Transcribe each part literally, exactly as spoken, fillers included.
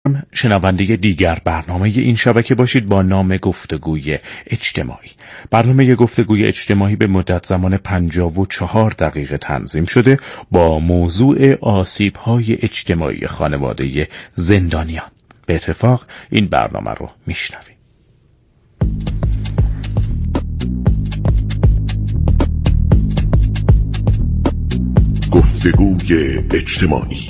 شنونده دیگر برنامه این شبکه باشید با نام گفتگوی اجتماعی. برنامه گفتگوی اجتماعی به مدت زمان پنجاه و چهار دقیقه تنظیم شده با موضوع آسیب‌های اجتماعی خانواده زندانیان. به اتفاق این برنامه رو میشنویم. گفتگوی اجتماعی.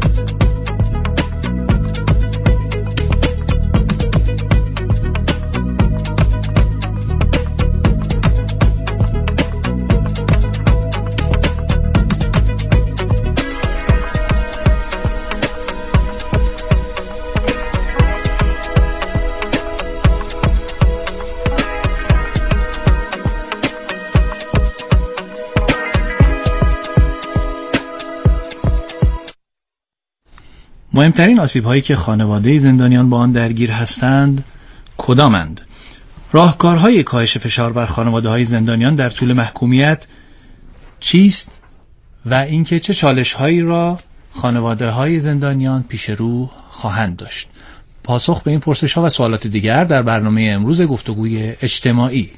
مهمترین آسیب‌هایی که خانواده زندانیان با آن درگیر هستند کدامند؟ راهکارهای کاهش فشار بر خانواده‌های زندانیان در طول محکومیت چیست و اینکه چه چالش‌هایی را خانواده‌های زندانیان پیش رو خواهند داشت؟ پاسخ به این پرسش‌ها و سوالات دیگر در برنامه امروز گفتگوی اجتماعی.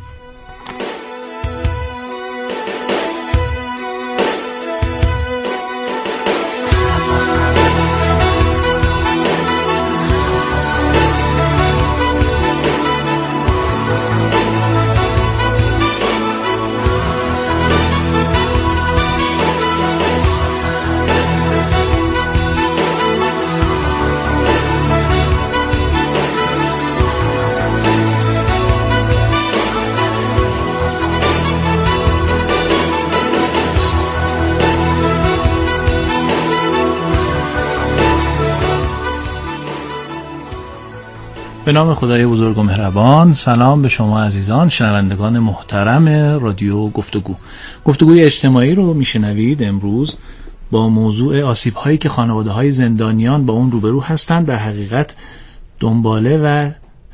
به نام خدای بزرگ و مهربان. سلام به شما عزیزان شنوندگان محترم رادیو گفتگو. گفتگوی اجتماعی رو میشنوید. امروز با موضوع آسیب‌هایی که خانواده‌های زندانیان با اون روبرو هستند. در حقیقت دنباله و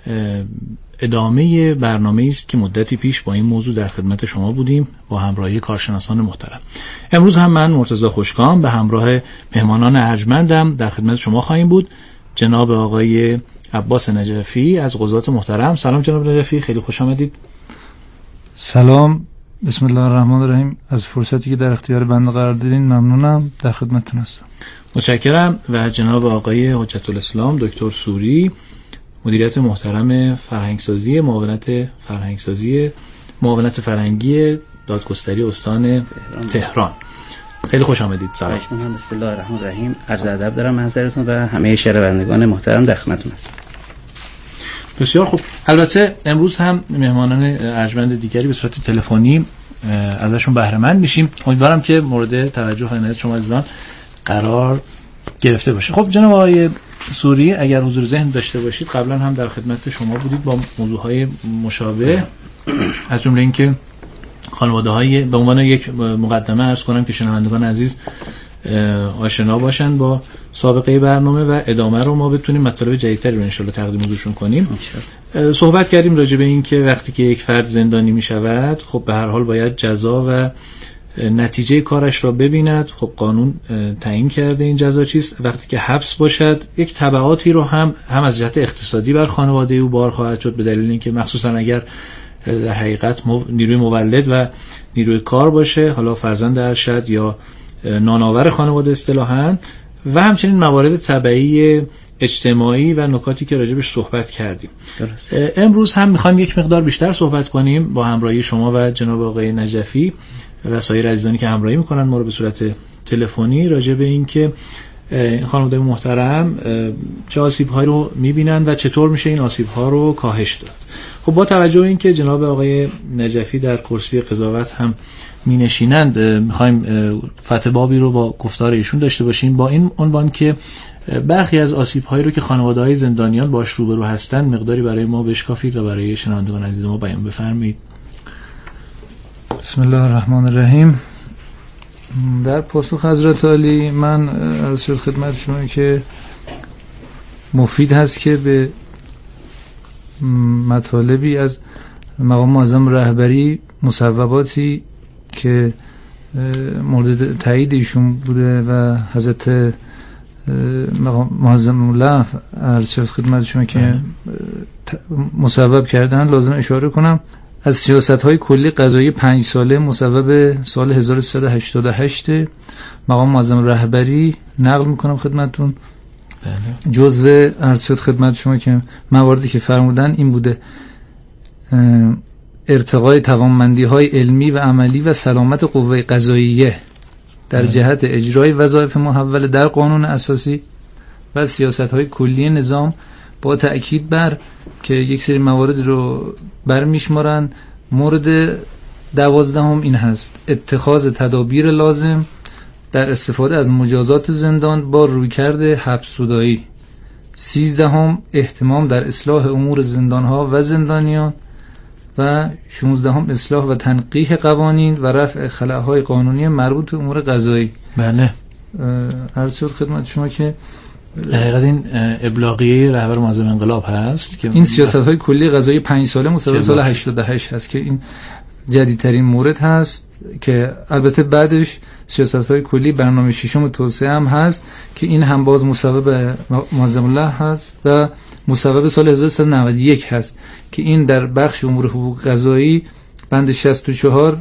ادامه برنامه‌ای است که مدتی پیش با این موضوع در خدمت شما بودیم با همراهی کارشناسان محترم. امروز هم من مرتضی خوشکام به همراه مهمانان ارجمندم در خدمت شما خواهیم بود. جناب آقای عباس نجفی از قضات محترم. سلام جناب نجفی، خیلی خوش آمدید. سلام، بسم الله الرحمن الرحیم. از فرصتی که در اختیار بنده قرار دادین ممنونم، در خدمتتون هستم. متشکرم. و جناب آقای حجت الاسلام دکتر سوری، مدیریت محترم فرهنگسازی معاونت فرهنگسازی معاونت فرهنگی دادگستری استان تهران. خیلی خوش آمدید. سلام. بسم الله الرحمن الرحیم. عرض ادب دارم حضرتون و همه شنوندگان محترم در خدمتتون هستم. بسیار خوب. البته امروز هم مهمانان ارجمند دیگری به صورت تلفنی ازشون بهره مند میشیم. امیدوارم که مورد توجه و عنایت شما عزیزان قرار گرفته باشه. خب جناب آقای سوری، اگر حضور ذهن داشته باشید قبلا هم در خدمت شما بودید با موضوعهای مشابه، از جمله اینکه خانواده‌های به عنوان یک مقدمه عرض کنم که شنوندگان عزیز آشنا باشن با سابقه برنامه و ادامه رو ما بتونیم مطالب جدیدتری رو ان شاءالله تقدیم حضورشون کنیم. صحبت کردیم راجع به این که وقتی که یک فرد زندانی می شود، خب به هر حال باید جزا و نتیجه کارش را ببیند. خب قانون تعیین کرده این جزا چیست. وقتی که حبس باشد یک تبعاتی رو هم هم از جهت اقتصادی بر خانواده او بار خواهد شد، به دلیل اینکه مخصوصا اگر در حقیقت مو... نیروی مولد و نیروی کار باشه، حالا فرزند ارشد یا نانآور خانواده اصطلاحاً، و همچنین موارد تبعی اجتماعی و نکاتی که راجبش صحبت کردیم. درست. امروز هم میخوایم یک مقدار بیشتر صحبت کنیم با همراهی شما و جناب آقای نجفی و سایر عزیزانی که همراهی میکنن ما رو به صورت تلفنی راجع به این که خانواده محترم چه آسیب‌هایی رو میبینن و چطور میشه این آسیب‌ها رو کاهش داد. خب با توجه به اینکه جناب آقای نجفی در کرسی قضاوت هم می نشینند، میخوایم فتح بابی رو با گفتار ایشون داشته باشیم با این عنوان که برخی از آسیب‌هایی رو که خانواده‌های زندانیان باش روبرو هستند مقداری برای ما بشکافید و برای شنوندگان عزیز ما بیان بفرمایید. بسم الله الرحمن الرحیم. در پاسخ حضرت عالی من عرض شد خدمت شما که مفید هست که به مطالبی از مقام معظم رهبری مصوباتی که مورد تایید ایشون بوده و حضرت معظم الله عرض شد خدمت شما که مصوب کردن، لازم اشاره کنم از سیاست‌های کلی قضایی پنج ساله مصوب سال هزار و سیصد و هشتاد و هشت مقام معظم رهبری نقل میکنم خدمتتون. بله. جزء عرض شد خدمت شما که مواردی که فرمودن این بوده: ارتقای توانمندی‌های علمی و عملی و سلامت قوه قضاییه در بله. جهت اجرای وظایف محول در قانون اساسی و سیاست‌های کلی نظام، با تأکید بر که یک سری موارد رو برمیشمارن. مورد دوازدهم این هست: اتخاذ تدابیر لازم در استفاده از مجازات زندان با رویکرد حبس زدایی. سیزدهم اهتمام در اصلاح امور زندانها و زندانیان. و شانزدهم اصلاح و تنقیح قوانین و رفع خلاهای قانونی مربوط به امور قضایی. بله. عرض شد خدمت شما که در حقیقت این ابلاغیه رهبر معظم انقلاب هست که این سیاست‌های کلی قضایی پنج ساله مصوب سال هشتاد و هشت هست که این جدیدترین مورد هست که البته بعدش سیاست‌های کلی برنامه ششم توسعه هم هست که این هم باز مصوب معظم الله هست و مصوب سال هزار و سیصد و نود و یک هست که این در بخش امور حقوق قضایی بند شصت و چهار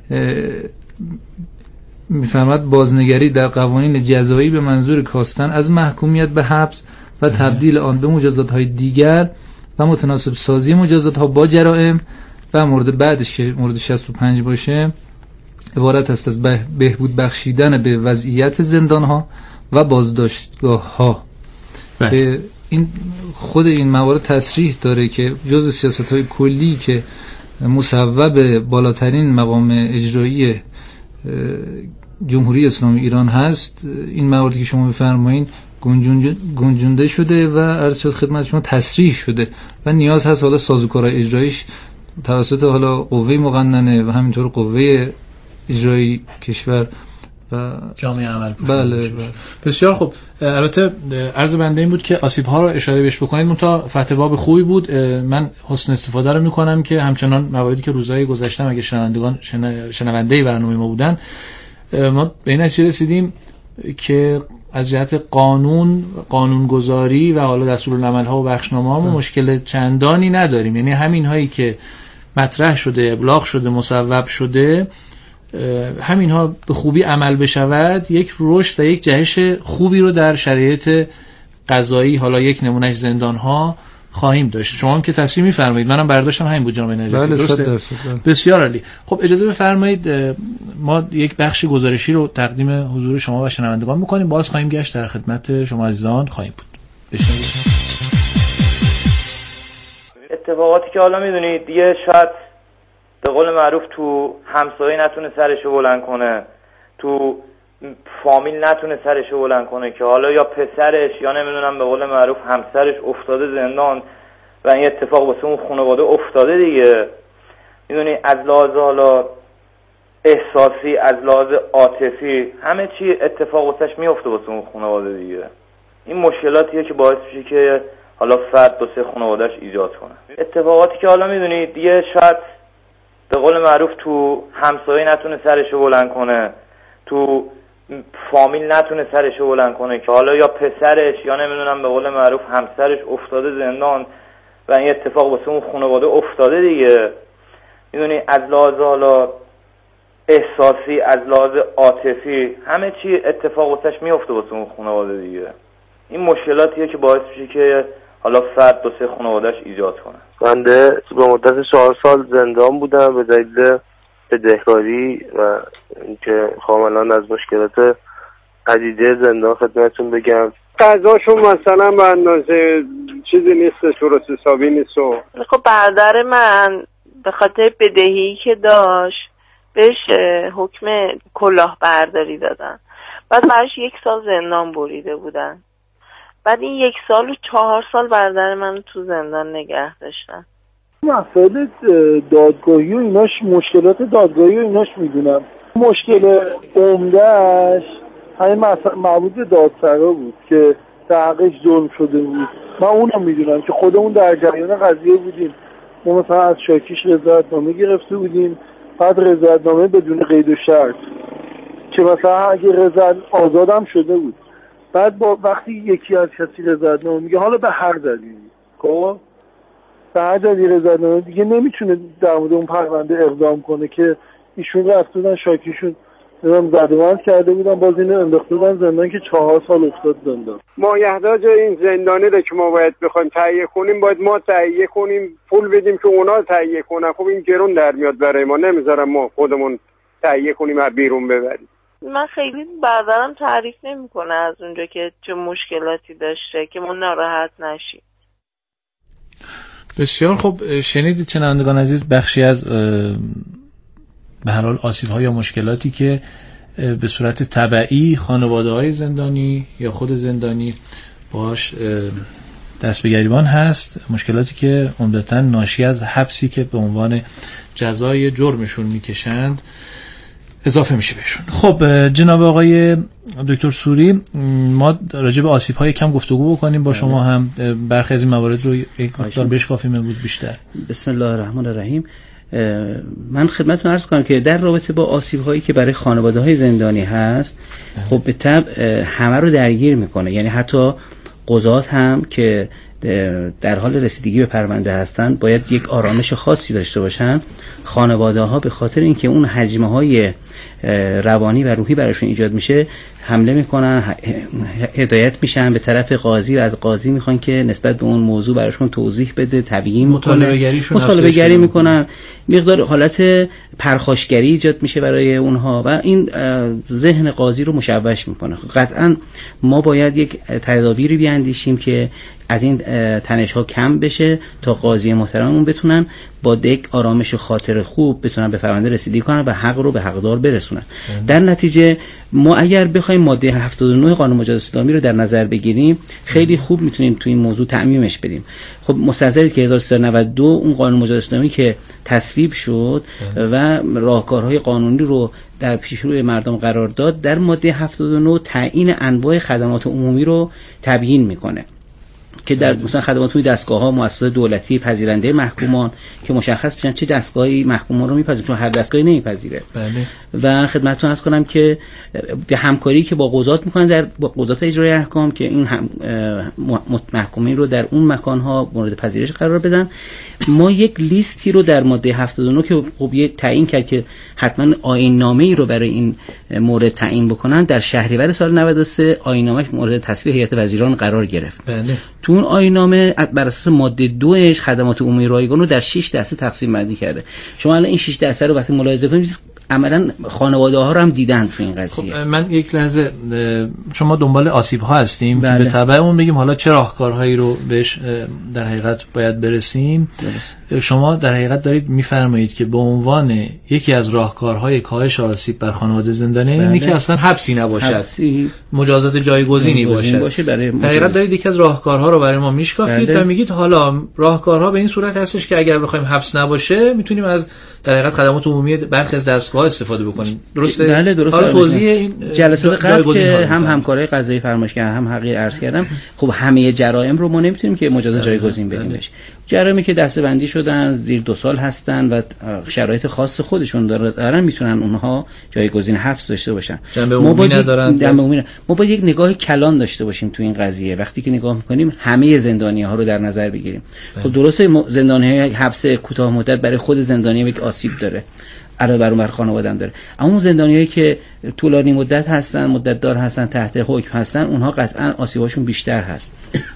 می‌فرماید بازنگری در قوانین جزایی به منظور کاستن از محکومیت به حبس و تبدیل آن به مجازات‌های دیگر و متناسب سازی مجازات‌ها با جرائم. و مورد بعدش که مورد شصت و پنج باشه عبارت است از بهبود بخشیدن به وضعیت زندان‌ها و بازداشتگاه‌ها. که این خود این موارد تصریح داره که جزء سیاست‌های کلی که مصوب بالاترین مقام اجرایی جمهوری اسلامی ایران هست، این مواردی که شما بفرمایید گنجونده شده و عرض شد خدمت شما تصریح شده و نیاز هست حالا سازوکارهای اجرایش توسط حالا قوه مقننه و همینطور قوه اجرایی کشور و جامعه عمل پوشون. بله, بله. بسیار خوب. البته عرض بنده این بود که آسیب ها رو اشاره بهش بکنید، منتها فتح باب خوبی بود. من حسن استفاده رو میکنم که همچنان مواردی که روزهای گذشته اگه شنوندگان شنونده برنامه ما بودن، ما به این نتیجه رسیدیم که از جهت قانون قانونگذاری و حالا دستورالعمل ها و بخشنامه ها ما مشکل چندانی نداریم. یعنی همین هایی که مطرح شده، ابلاغ شده، مصوب شده، همین ها به خوبی عمل بشود، یک رشد و یک جهش خوبی رو در شرایط قضایی، حالا یک نمونهش زندان ها خواهیم داشت. شما هم که تصویر می‌فرمایید، منم برداشتم همین بود جناب نجفی. بله درسته؟ بسیار عالی. خب اجازه بفرمایید ما یک بخش گزارشی رو تقدیم حضور شما و شنوندگان می‌کنیم، باز خواهیم گشت در خدمت شما عزیزان خواهیم بود. بشنوید. اتفاقاتی که حالا می‌دونید دیگه شاید به قول معروف تو همسایه نتونه سرشو بلند کنه، تو فامیل نتونه سرشو بلند کنه که حالا یا پسرش یا نمیدونم به قول معروف همسرش افتاده زندان و این اتفاق واسه اون خانواده افتاده دیگه. میدونی از لحاظ حالا احساسی، از لحاظ عاطفی، همه چی اتفاق واسش میفته واسه اون خانواده دیگه. این مشکلاتیه که باعث میشه که حالا فرد واسه خانواده‌اش ایجاد کنه. اتفاقاتی که حالا میدونید دیگه شاید به قول معروف تو همسایه نتونه سرشو بلند کنه، تو فامیل نتونه سرشو بلند کنه که حالا یا پسرش یا نمیدونم به قول معروف همسرش افتاده زندان و این اتفاق واسه اون خانواده افتاده دیگه. میدونی از لحاظ حالا احساسی، از لحاظ عاطفی، همه چی اتفاق واسش میفته واسه اون خانواده دیگه. این مشکلاتیه که باعث میشه که حالا فرد واسه خانواده‌اش ایجاد کنه. بنده به مدت چهار سال زندان بودم به دلیل بدهکاری و اینکه کاملا از مشکلات عدیده زندان خدمتتون بگم. قضاشون مثلا به اندازه چیزی نیست، درست حسابی نیست. خب برادر من به خاطر بدهی که داشت بهش حکم کلاهبرداری دادن، بعد براش یک سال زندان بریده بودن. بعد این یک سال و چهار سال برادر من تو زندان نگه داشتن. مسائل دادگاهی و ایناش، مشکلات دادگاهی و ایناش میدونم. مشکل عمدهش همین مربوط به دادسرا بود که در حقش ظلم شده بود. من اونم میدونم که خودمون در جریان قضیه بودیم. ما مثلا از شاکیش رضایتنامه گرفته بودیم، بعد رضایتنامه بدون قید و شرط که مثلا اگه رضایت آزادم شده بود، بعد با وقتی یکی از کسی رضایت‌نامه میگه، حالا به هر دلیلی، خب به هر دلیلی رضایت‌نامه دیگه نمیتونه در مورد اون پرونده اقدام کنه که ایشون رفتن شاکیشون نظام زدومند کرده بودن، باز اینو انداخته بودن زندان که چهار سال افتاد زندان. مایحتاج این زندانه رو که ما باید بخوایم تهیه کنیم، باید ما تهیه کنیم، پول بدیم که اونا تهیه کنن. خب این گرون در میاد برای ما، نمیذارم ما خودمون تهیه کنیم از بیرون ببریم. من خیلی برادرم تعریف نمیکنه از اونجا که چه مشکلاتی داشته که ما ناراحت نشیم. بسیار خب، شنیدید شنوندگان عزیز بخشی از به هر حال آسیب‌ها یا مشکلاتی که به صورت تبعی خانواده‌های زندانی یا خود زندانی باش دست به گریبان هست، مشکلاتی که عمدتاً ناشی از حبسی که به عنوان جزای جرمشون میکشند اضافه میشه بهشون. خب جناب آقای دکتر سوری، ما راجع به آسیب‌های کم گفتگو بکنیم با شما هم، برخی از این موارد رو یک مقدار بشکافیم امروز بیشتر. بسم الله الرحمن الرحیم. من خدمتتون عرض کنم که در رابطه با آسیب‌هایی که برای خانواده‌های زندانی هست، خب به طبع همه رو درگیر میکنه. یعنی حتی قضات هم که در حال رسیدگی به پرونده هستن باید یک آرامش خاصی داشته باشن. خانواده‌ها به خاطر اینکه اون حجم‌های روانی و روحی براشون ایجاد میشه حمله میکنن، هدایت میشن به طرف قاضی و از قاضی میخوان که نسبت به اون موضوع براشون توضیح بده، تبیین مطالبه مطالبه گری میکنن، مقدار حالت پرخاشگری ایجاد میشه برای اونها و این ذهن قاضی رو مشوش میکنه. قطعا ما باید یک تدابیری بیاندیشیم که از این تنش ها کم بشه تا قاضی محترممون بتونن با یک آرامش خاطر خوب بتونن به پرونده رسیدگی کنن و حق رو به حقدار برسونن. در نتیجه ما اگر بخوایم ماده هفتاد و نه قانون مجازات اسلامی رو در نظر بگیریم، خیلی خوب میتونیم تو این موضوع تعمیمش بدیم. خب مستحضرید که هزار و سیصد و نود و دو اون قانون مجازات اسلامی که تصویب شد و راهکارهای قانونی رو در پیشروی مردم قرار داد، در ماده هفتاد و نه تعیین انواع خدمات عمومی رو تبیین میکنه که در مثلا خدمات توی دستگاه‌ها، مؤسسات دولتی، پذیرنده محکومان که مشخص بشن چه دستگاهی محکومان رو میپذیره، چون هر دستگاهی نمیپذیره. بله. و خدمتتون عرض کنم که به همکاری که با قضات میکنن در با قضات اجرای احکام که این هم محکومین رو در اون مکان‌ها مورد پذیرش قرار بدن. ما یک لیستی رو در ماده هفتاد و نه که خب یک تعیین کرد که حتما آیین نامه‌ای رو برای این مورد تعیین بکنن، در شهریور سال نود و سه آیین نامه مورد تصویب هیئت وزیران قرار گرفت. بله. تو اون آیین نامه بر اساس ماده دوش خدمات عمومی رایگان رو در شش دسته تقسیم بندی کرده. شما الان این شش دسته رو وقتی ملاحظه کنید عملاً خانواده ها رو هم دیدن تو این قضیه. خب من یک لحظه، شما دنبال آسیب ها هستیم بله. که به تبع اون بگیم حالا چه راهکارهایی رو بهش در حقیقت باید برسیم. درست. شما در حقیقت دارید میفرمایید که به عنوان یکی از راهکارهای کاهش آسیب بر خانواده زندانی بله. اینی که اصلا حبسی نباشد، حبسی. مجازات جایگزینی باشه. باشه برای در حقیقت دارید یکی از راهکارها رو برای ما میشکافید بله. و میگید حالا راهکارها به این صورت هستش که اگر بخوایم حبس نباشه میتونیم از در حقیقت خدمات عمومی برخی از دستگاه استفاده بکنیم. درسته؟ بله درسته. حالا توضیح این جلسات قبل که هم همکارای قضایی فرمایش کردن، هم حقیر عرض کردم، خب همه جرایم رو ما نمیتونیم که مجازات جایگزین بدیم بهش. جرایمی که دسته‌بندی شدن زیر دو سال هستن و شرایط خاص خودشون دارن میتونن اونها جایگزین حبس داشته باشن. ما باید ندارن. ما باید یک نگاه کلان داشته باشیم تو این قضیه. وقتی که نگاه میکنیم همه زندانی‌ها رو در نظر بگیریم. خب درسته زندانی‌های حبس کوتاه مدت برای خود زندانی یک آسیب داره، علاوه بر اون بر خانواده‌ام داره، اما اون زندانیایی که طولانی مدت هستن، مدت دار هستن، تحت حکم هستن، اونها قطعا آسیباشون بیشتر هست.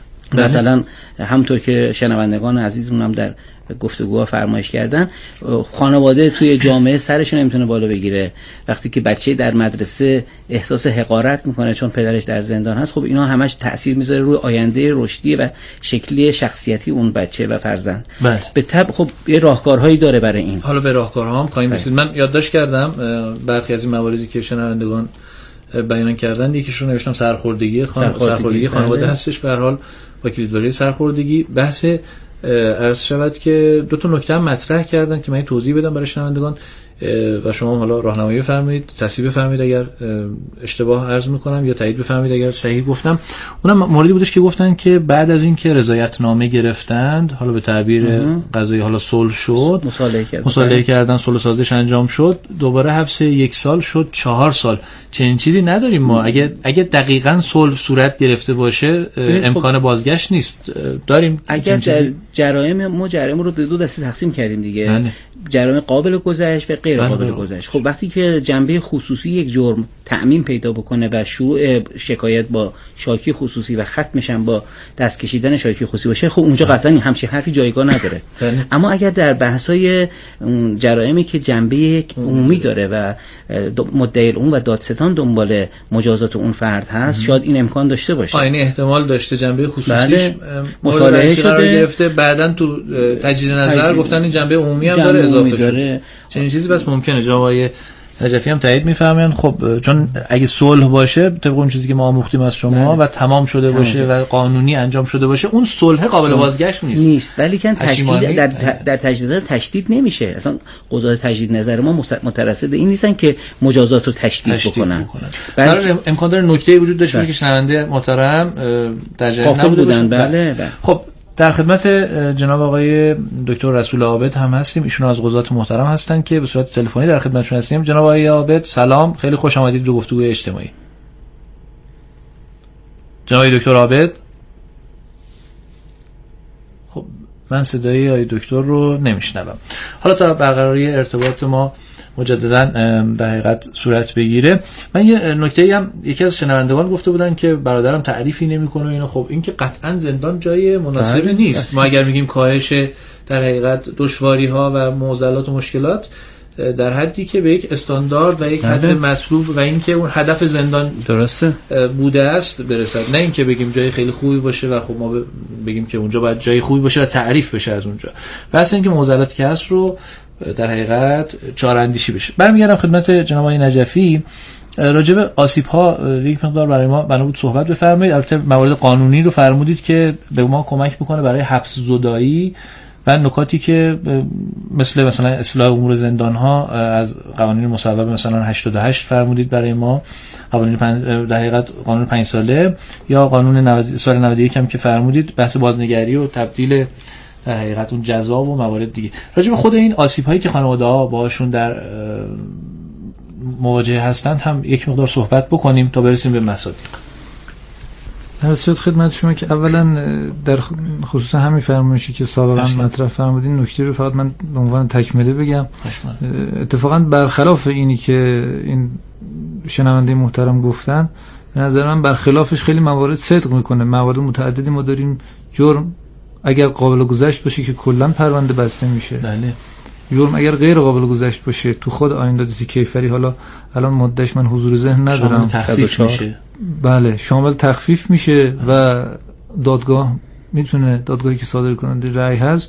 مثلا همونطور که شنوندگان عزیزمون هم در گفتگوها فرمایش کردن، خانواده توی جامعه سرش نمیتونه بالا بگیره. وقتی که بچه در مدرسه احساس حقارت میکنه چون پدرش در زندان هست، خب اینا همش تأثیر میذاره روی آینده رشدی و شکلی شخصیتی اون بچه و فرزند. بله. به طب خب یه راهکارهایی داره برای این. حالا به راهکارها هم خواهیم رسید. من یادداشت کردم برخی از این مواردی که شنوندگان بیان کردن، یکیشون نوشتم سرخوردگی خان... سرخوردگی, سرخوردگی خانواده هستش. به هر حال با کلیدواژه سرخوردگی بحث عرض شود که دو تا نکته هم مطرح کردن که من توضیح بدم برای شنوندگان. و شما حالا راهنمایی بفرمایید، تصحیح بفرمایید اگر اشتباه عرض میکنم یا تایید بفرمایید اگر صحیح گفتم. اونم موردی بودش که گفتن که بعد از اینکه رضایت نامه گرفتند، حالا به تعبیر قضایی حالا صلح شد، مصالحه کردن مصالحه کردن صلح سازش انجام شد، دوباره حبس یک سال شد چهار سال. چنین چیزی نداریم ما. اگه اگه دقیقاً صلح صورت گرفته باشه امکان بازگشت نیست. داریم اگر در جرایم ما جرایم رو به دو دسته تقسیم کردیم دیگه. بله. جرایم قابل گذشت و غیر قابل گذشت. خب وقتی که جنبه خصوصی یک جرم تعمیم پیدا بکنه و شروع شکایت با شاکی خصوصی و ختمش هم با دست کشیدن شاکی خصوصی باشه، خب اونجا قطعا همچین حرفی جایگاه نداره. اما اگر در بحث‌های جرایمی که جنبه عمومی داره و مدعی العموم و دادستان دنبال مجازات اون فرد هست، شاید این امکان داشته باشه. آینه احتمال داشته جنبه خصوصیش بله. مصالحه شده گرفته، بعداً تو تجدید نظر گفتن این جنبه عمومی هم داره اضافه شده. چنین چیزی بس ممکنه. جواب نجفی هم تایید می‌فرمایند. خب چون اگه صلح باشه طبق اون چیزی که ما آموختیم از شما و تمام شده تمام باشه و قانونی انجام شده باشه، اون صلح قابل صلح. بازگشت نیست نیست ولی کن تشدید در در تجدید نظر تشدید نمیشه. اصلا قضات تجدید نظر ما مترصد این نیستن که مجازات رو تشدید, تشدید بکنن. بله امکان داره نکته‌ای وجود داشته باشه که شنونده محترم در جریان نبوده بودن. بله بله. خب در خدمت جناب آقای دکتر رسول عابد هم هستیم. ایشون از قضات محترم هستن که به صورت تلفنی در خدمتشون هستیم. جناب آقای عابد سلام، خیلی خوش آمدید به گفتگوی اجتماعی. جناب آقای دکتر عابد، خب من صدای آقای دکتر رو نمیشنوم. حالا تا برقراری ارتباط ما مجددا در حقیقت صورت بگیره، من یه نکته‌ای هم یکی از شنوندگان گفته بودن که برادرم تعریفی نمی‌کنه اینا. خب این که قطعاً زندان جای مناسبی نیست. ما اگر میگیم کاهش در حقیقت دشواری‌ها و معضلات و مشکلات در حدی که به یک استاندارد و یک حد مطلوب و اینکه اون هدف زندان درسته بوده است برسد، نه اینکه بگیم جای خیلی خوبی باشه و خب ما بگیم که اونجا باید جای خوبی باشه و تعریف بشه از اونجا. بس اینکه معضلاتی که هست رو در حقیقت چاراندیشی بشه. برمیگردم خدمت جناب آقای نجفی. راجع به آسیب‌ها یک مقدار برای ما بنا بود صحبت بفرمایید. البته موارد قانونی رو فرمودید که به ما کمک میکنه برای حبس زدایی و نکاتی که مثل مثلا اصلاح امور زندان‌ها از قوانین مصوب مثلا هشتاد و هشت فرمودید برای ما، قوانین در حقیقت قانون پنج ساله یا قانون سال نود و یک هم که فرمودید، بحث بازنگری و تبدیل در حقیقت اون جزا و موارد دیگه. راجع به خود این آسیب هایی که خانواده‌ها باهاشون در مواجهه هستند هم یک مقدار صحبت بکنیم تا برسیم به مصادیق. درست خدمت شما که اولا در خصوص همین فرمایشی که سابقا مطرح فرمودین نکته رو فقط من به عنوان تکمله بگم. اتفاقا برخلاف اینی که این شنونده محترم گفتن، به نظر من برخلافش خیلی موارد صدق میکنه. موارد متعددی ما داریم جرم اگر قابل گذشت باشه که کلا پرونده بسته میشه. بله. جرم اگر غیر قابل گذشت باشه تو خود آیین دادرسی کیفری، حالا الان مدتش من حضور ذهن ندارم، تخفیف میشه. بله شامل تخفیف میشه و دادگاه میتونه، دادگاهی که صادر کننده رأی هست،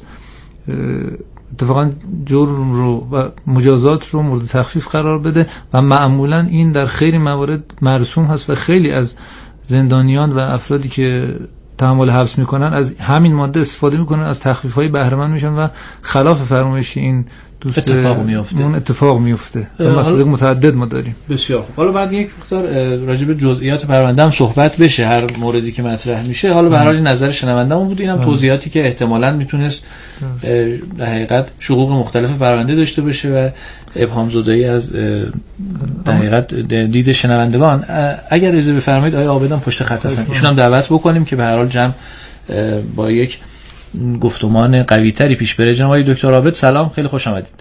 اتفاقا جرم رو و مجازات رو مورد تخفیف قرار بده و معمولا این در خیلی موارد مرسوم هست و خیلی از زندانیان و افرادی که تحمل حبس میکنن از همین ماده استفاده میکنن، از تخفیف های بهره مند میشن و خلاف فرمایش این دوست اتفاق میفته. اون اتفاق میفته. مسائل متعدد ما داریم. بسیار خوب. حالا بعد یک مقدار راجع به جزئیات پرونده هم صحبت بشه، هر موردی که مطرح میشه. حالا به هر حال نظر شنوندهمون بود، اینم توضیحاتی که احتمالاً میتونست در حقیقت شقوق مختلف پرونده داشته باشه و ابهام زدایی از در حقیقت دید شنوندگان. اگر اجازه بفرمایید آقای عابدان پشت خط هستن، ایشون هم دعوت بکنیم که به هر حال جمع با یک گفتمان قوی تری پیش بره. جناب آقای دکتر عابد سلام، خیلی خوش آمدید.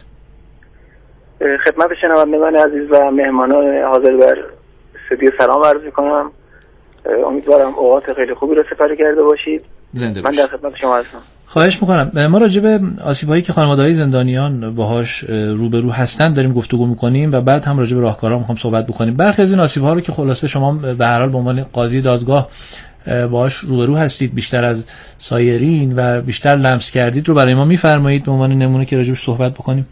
خدمت شنوندگان عزیز و مهمانان حاضر بر استودیو سلام عرض می‌کنم. امیدوارم اوقات خیلی خوبی رو سپری کرده باشید. زنده من در خدمت شما هستم. خواهش می‌کنم. ما راجع به آسیب‌هایی که خانواده‌های زندانیان باهاش روبرو هستند داریم گفتگو می‌کنیم و بعد هم راجع به راهکارها می‌خوام صحبت بکنیم. برخی از این آسیب‌ها رو که خلاصه شما به هر حال به عنوان قاضی دادگاه باهاش روبرو هستید بیشتر از سایرین و بیشتر لمس کردید رو برای ما می‌فرمایید به عنوان نمونه که راجعش صحبت بکنیم.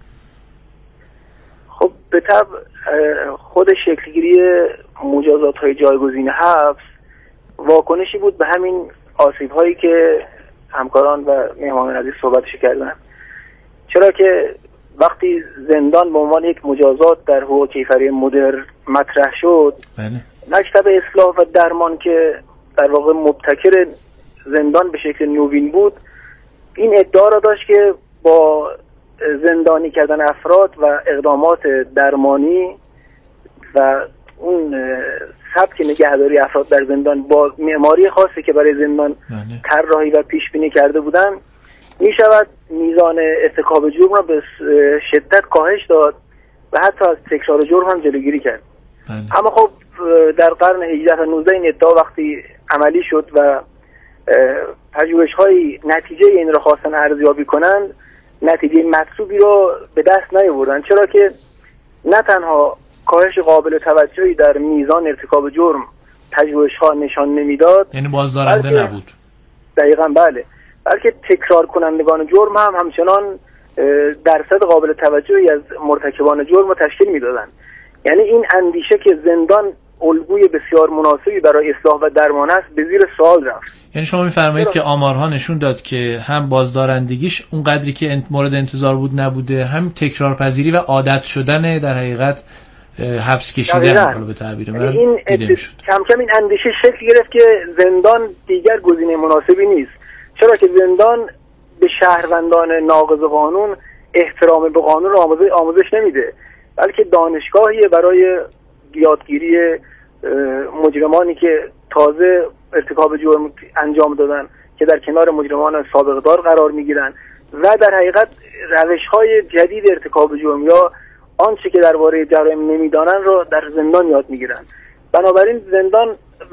خب به طب خود شکلگیری مجازات‌های جایگزین حبس واکنشی بود به همین آسیب‌هایی که همکاران و مهمانان عزیز صحبتش کردن. چرا که وقتی زندان به عنوان یک مجازات در حقوق کیفری مدرن مطرح شد، بله. مکتب اصلاح و درمان که در واقع مبتکر زندان به شکل نوین بود، این ادعا را داشت که با زندانی کردن افراد و اقدامات درمانی و اون سبک نگهداری افراد در زندان با معماری خاصی که برای زندان طراحی و پیش بینی کرده بودن، می شود میزان ارتکاب جرم را به شدت کاهش داد و حتی از تکرار جرم هم جلوگیری کرد. بله. اما خب در قرن هجده و نوزده این ادعا وقتی عملی شد و پژوهش‌های نتیجه این را خواستن ارزیابی کنند، نتیجه مطلوبی را به دست نیاوردند، چرا که نه تنها کاهش قابل توجهی در میزان ارتکاب جرم پژوهش‌ها نشان نمیداد، یعنی بازدارنده نبود. دقیقاً بله، بلکه تکرار کنندگان جرم هم همچنان درصد قابل توجهی از مرتکبان جرم را تشکیل میدادند. یعنی این اندیشه که زندان الگوی بسیار مناسبی برای اصلاح و درمان است به زیر سوال رفت. یعنی شما می‌فرمایید که آمارها نشون داد که هم بازدارندگیش اون قدری که مورد انتظار بود نبوده، هم تکرارپذیری و عادت شدن در حقیقت حبس کشیدن حالا به تعبیر من این دیده شد. کم کم این اندیشه شکل گرفت که زندان دیگر گزینه مناسبی نیست، چرا که زندان به شهروندان ناقض قانون احترام به قانون را آموزش نمیده، بلکه دانشگاهی برای یادگیری مجرمانی که تازه ارتکاب جرم انجام دادن که در کنار مجرمان سابق دار قرار میگیرن و در حقیقت روش‌های جدید ارتکاب جرم یا آنچه که درباره جرایم نمیدانن رو در زندان یاد میگیرن. بنابراین زندان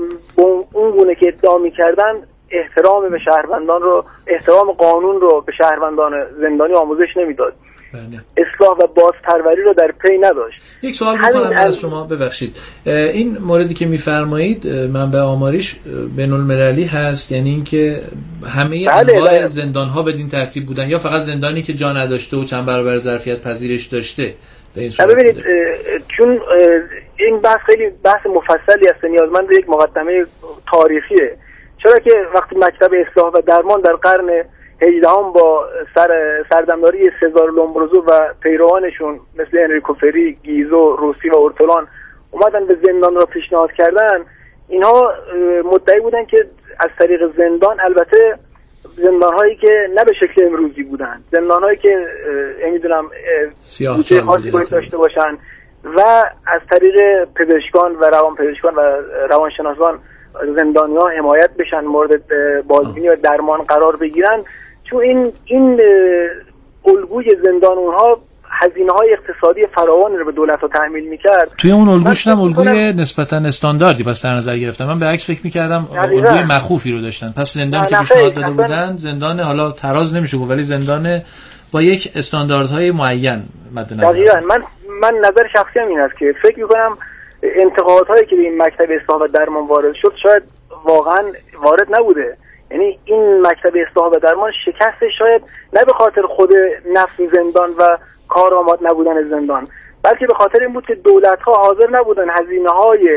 اون گونه که ادعا میکردن احترام به شهروندان رو، احترام قانون رو به شهروندان زندانی آموزش نمیداد. بله. اصلاح و بازپروری رو در پی نداشت. یک سوال بکنم از شما، ببخشید، این موردی که میفرمایید منبع آماریش بین المللی هست، یعنی اینکه همه بله انواع بله. زندان‌ها بدین ترتیب بودن یا فقط زندانی که جا نداشته و چند برابر ظرفیت پذیرش داشته؟ به این صورت ببینید چون این بحث خیلی بحث مفصلی است، نیازمند به یک مقدمه تاریخیه، چرا که وقتی مکتب اصلاح و درمان در قرن هجدهم با سر سردمداری سزار لومبروزو و پیروانشون مثل انریکو فری، گیزو، روسی و اورتولان اومدن به زندان را پیشنهاد کردن، اینها مدعی بودن که از طریق زندان، البته زندان‌هایی که نه به شکل امروزی بودن، زندان‌هایی که نمیدونم بودجه خاصی باید داشته باشن و از طریق پزشکان و روان پزشکان و روانشناسان زندانی‌ها حمایت بشن، مورد بازبینی و درمان قرار بگیرن، چون این این الگوی زندان اونها هزینه‌های اقتصادی فراوانی رو به دولت‌ها تحمیل می‌کرد. توی اون الگوش هم الگوی نسبتاً استانداردی پس در نظر گرفتم. من به عکس فکر می‌کردم الگوی مخوفی رو داشتن. پس زندانی که پیشنهاد داده بودن زندان، حالا تراز نمیشه گفت، ولی زندان با یک استانداردهای معین مد نظر. دقیقاً. من من نظر شخصی این است که فکر می‌کنم انتقادهایی که به این مکتب اصلاح و درمان وارد شد شاید واقعاً وارد نبوده. یعنی این مکتب اصلاح و درمان شکست شاید نه به خاطر خود نفس زندان و کارآمد نبودن زندان، بلکه به خاطر این بود که دولت‌ها حاضر نبودن هزینه‌های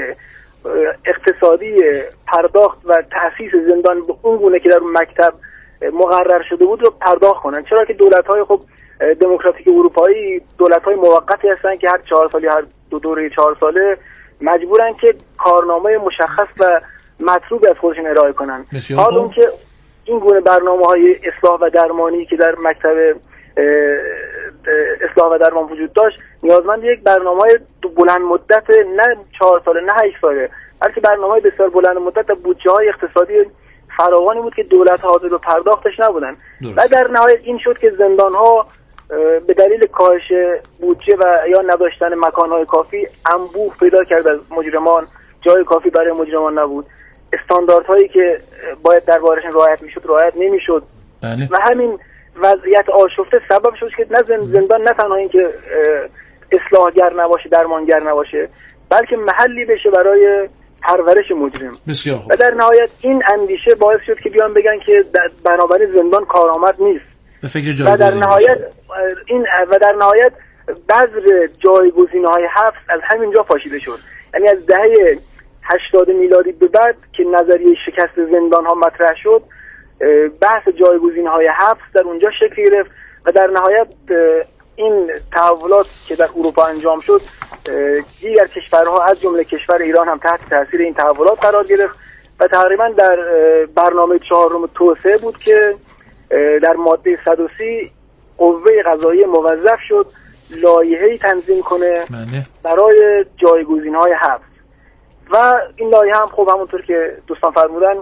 اقتصادی پرداخت و تأسیس زندان به اون گونه که در مکتب مقرر شده بود رو پرداخت کنن، چرا که دولت‌های خب دموکراتیک اروپایی دولت‌های موقتی هستن که هر چهار سالی، هر دو دوره چهار ساله مجبورن که کارنامه مشخص و مطلوب از خودشون ارائه کنن. حالا اون که این گونه برنامه‌های اصلاح و درمانی که در مکتب اصلاح و درمان وجود داشت نیازمند یک برنامه‌های بلند مدت، نه چهار ساله نه هشت ساله، بلکه برنامه‌های بسیار بلند مدت و بودجه‌های اقتصادی فراوانی بود که دولت‌ها حاضر به پرداختش نبودن. و در نهایت این شد که زندان‌ها به دلیل کاهش بودجه و یا نداشتن مکان‌های کافی انبوه پیدا کرد از مجرمان، جای کافی برای مجرمان نبود، استانداردهایی که باید دربارشون رعایت میشد رعایت نمیشد و همین وضعیت آشفته سبب شد که نه زندان نه تنها این که اصلاحگر نباشه، درمانگر نباشه، بلکه محلی بشه برای پرورش مجرم. بسیار خوب. و در نهایت این اندیشه باعث شد که بیان بگن که بنابراین زندان کارآمد نیست. به فکر و در نهایت این و در نهایت بذر جایگزین‌های حبس از همینجا پاشیده شد. یعنی از دهه هشتاد میلادی به بعد که نظریه شکست زندان‌ها مطرح شد، بحث جایگزین‌های حبس در اونجا شکل گرفت و در نهایت این تحولات که در اروپا انجام شد دیگر کشورها از جمله کشور ایران هم تحت تاثیر این تحولات قرار گرفت و تقریبا در برنامه چهارم توسعه بود که در ماده صد و سی قوه قضاییه موظف شد لایحه‌ای تنظیم کنه برای جایگزین‌های حبس و این لایحه هم خب همونطور که دوستان فرمودن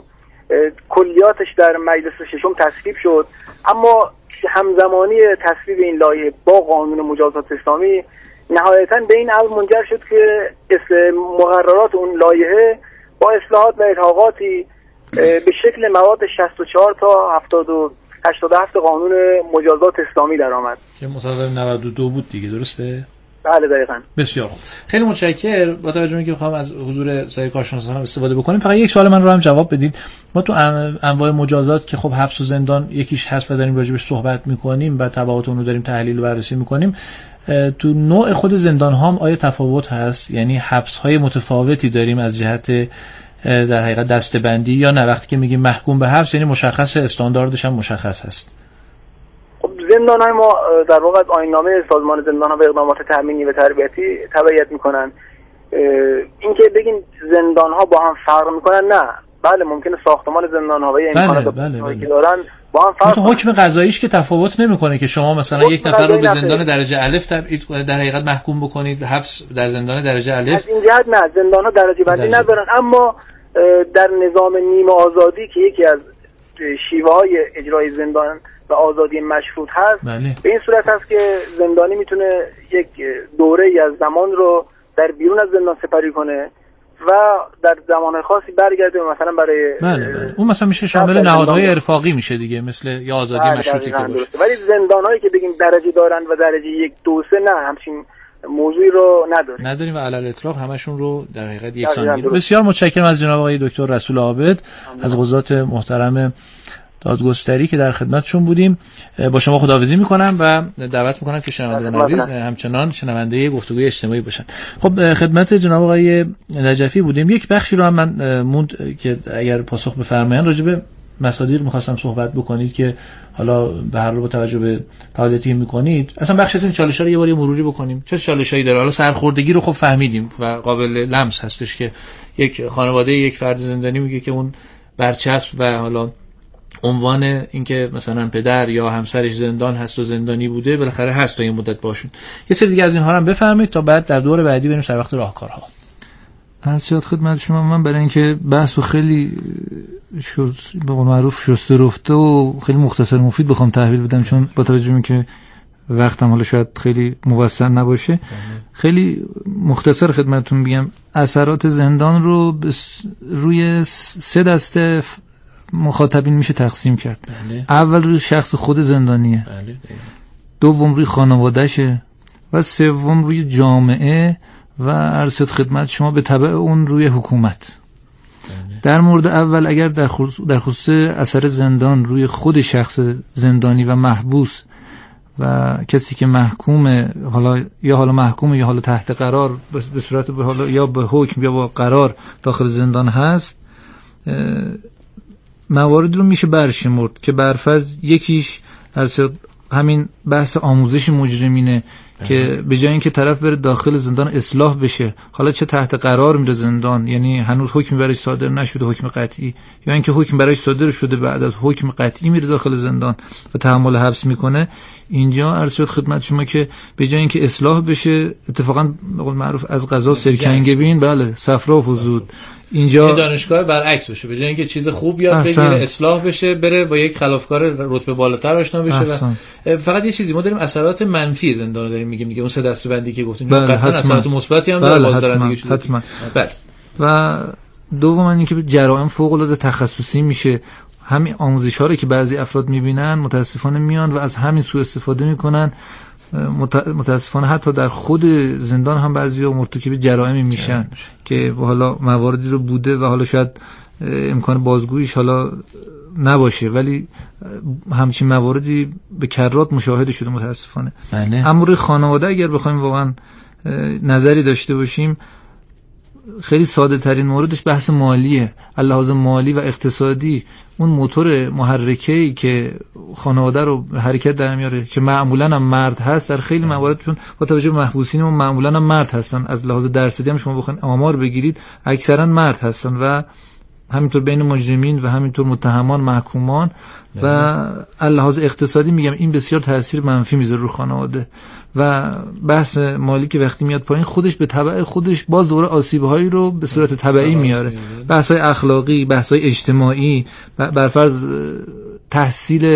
کلیاتش در مجلس ششم تصویب شد، اما همزمانی تصویب این لایحه با قانون مجازات اسلامی نهایتاً به این امر منجر شد که مقررات اون لایحه با اصلاحات و الحاقاتی به شکل مواد شصت و چهار تا هفتاد و هشتاد و هفت قانون مجازات اسلامی درآمد که مصوب نود و دو بود دیگه، درسته؟ بله دقیقاً. بسیار خوب، خیلی متشکرم. با توجه به اینکه می‌خوام از حضور سایر کارشناسان هم استفاده بکنیم، فقط یک سوال من رو هم جواب بدید. ما تو انواع مجازات که خب حبس و زندان یکیش هست و داریم راجعش صحبت می‌کنیم و تبعات اون رو داریم تحلیل و بررسی می‌کنیم، تو نوع خود زندان ها هم آیا تفاوت هست؟ یعنی حبس های متفاوتی داریم از جهت در حقیقت دسته‌بندی، یا نه وقتی که میگیم محکوم به حبس یعنی مشخص استانداردش هم مشخص هست؟ خب زندان های ما در واقع آیین‌نامه سازمان زندان ها به اقدامات تامینی و تربیتی تبعیت میکنن. اینکه بگین زندان ها با هم فرق میکنن، نه، بله ممکنه ساختمان زندان ها و امکانات بله، بله، که دارن با هم فرق. حکم قضاییش که تفاوت نمیکنه که شما مثلا یک نفر رو به زندان درجه الف تبعید در حقیقت محکوم بکنید، حبس در زندان درجه الف. از این جهت نه، زندان ها درجه بندی ندارن، اما در نظام نیمه آزادی که یکی از شیوه های اجرای زندان و آزادی مشروط هست، بله. به این صورت هست که زندانی میتونه یک دوره ای از زمان رو در بیرون از زندان سپری کنه و در زمان خاصی برگرده، مثلا برای بله بله. اون مثلا میشه شامل نهادهای ارفاقی میشه دیگه، مثل یا آزادی بله مشروطی که باشه. ولی زندانهایی که بگیم درجه دارن و درجه یک دو سه نه، همچین موضوعی رو نداریم نداریم و علل اطلاق همشون رو در حقیقت یکسان میگیره. بسیار متشکرم از جناب آقای دکتر رسول عابد از قضات محترم دادگستری که در خدمتشون بودیم. با شما خداحافظی میکنم و دعوت میکنم که شنوندگان عزیز همچنان شنونده گفتگوی اجتماعی باشن. خب خدمت جناب آقای نجفی بودیم. یک بخشی رو هم من موند که اگر پاسخ بفرمایید راجع به مصادیق میخواستم صحبت بکنید که حالا به هر حال با توجه به فعالیتی میکنید اصلا بخش از این چالش‌ها رو یه بار مروری بکنیم. چه چالشایی داره؟ حالا سرخوردگی رو خب فهمیدیم و قابل لمس هستش که یک خانواده یک فرد زندانی میگه که اون برچسب و حالا عنوان اینکه مثلا پدر یا همسرش زندان هست و زندانی بوده بالاخره هست تا این مدت باشون. یه سری دیگه از اینها رو هم بفرمایید تا بعد در دور بعدی بریم سر وقت راهکارها. عرض خدمت شما من برای اینکه بحثو خیلی شد به قول معروف شسته رفته و خیلی مختصر مفید بخوام تحویل بدم، چون با توجه به که وقتم حالا شاید خیلی موسع نباشه خیلی مختصر خدمتتون بگم. اثرات زندان رو روی سه دسته مخاطبین میشه تقسیم کرد. بله. اول روی شخص خود زندانیه، بله. دوم روی خانوادهشه و سوم روی جامعه و عرض خدمت شما به تبع اون روی حکومت. بله. در مورد اول اگر در خصوص, در خصوص اثر زندان روی خود شخص زندانی و محبوس و کسی که محکوم حالا یا حالا محکوم یا حالا تحت قرار به صورت به حالا یا به حکم یا با قرار داخل زندان هست، موارد رو میشه برشمرد که برفرض یکیش از همین بحث آموزش مجرمینه که به جای اینکه طرف بره داخل زندان اصلاح بشه، حالا چه تحت قرار میره زندان، یعنی هنوز حکم برایش صادر نشده، حکم قطعی، یا اینکه حکم برایش صادر شده بعد از حکم قطعی میره داخل زندان و تحمل حبس میکنه، اینجا عرض شد خدمت شما که به جای اینکه اصلاح بشه اتفاقا به قول معروف از قضا سرکنگه بین، بله صفرا و فزود. اینجا دانشگاه برعکس بشه، به جای اینکه چیز خوب یاد بگیره اصلاح بشه بره با یک خلافکار رتبه بالاتر آشنا بشه. و فقط یه چیزی ما داریم اثرات منفی زندان رو داریم میگیم دیگه، اون سه دسته بندی که گفتیم قطعا اثرات مثبتی هم داره، باز دارن دیگه. حتما. بله. و دوم اینکه جرائم فوق العاده تخصصی میشه. همین آموزش ها رو که بعضی افراد میبینن متاسفانه میان و از همین سوء استفاده میکنن. متاسفانه حتی در خود زندان هم بعضیا مرتکب جرائمی میشن که حالا مواردی رو بوده و حالا شاید امکان بازگوییش حالا نباشه، ولی همچین مواردی به کرات مشاهده شده متاسفانه. اما روی خانواده اگر بخوایم واقعا نظری داشته باشیم، خیلی ساده ترین موردش بحث مالیه. لحاظ مالی و اقتصادی اون موتور محرکه‌ای که خانواده رو حرکت در میاره که معمولا هم مرد هست در خیلی موارد، چون با توجه به محبوسین ما معمولا هم مرد هستن، از لحاظ درصدی هم شما بخواید آمار بگیرید اکثرا مرد هستن و همینطور بین مجرمین و همینطور متهمان محکومان و از لحاظ اقتصادی میگم این بسیار تاثیر منفی میذاره رو خانواده و بحث مالی که وقتی میاد پایین خودش به تبع خودش باز دوره آسیب‌هایی رو به صورت تبعی میاره، بحث‌های اخلاقی، بحث‌های اجتماعی، بر فرض تحصیل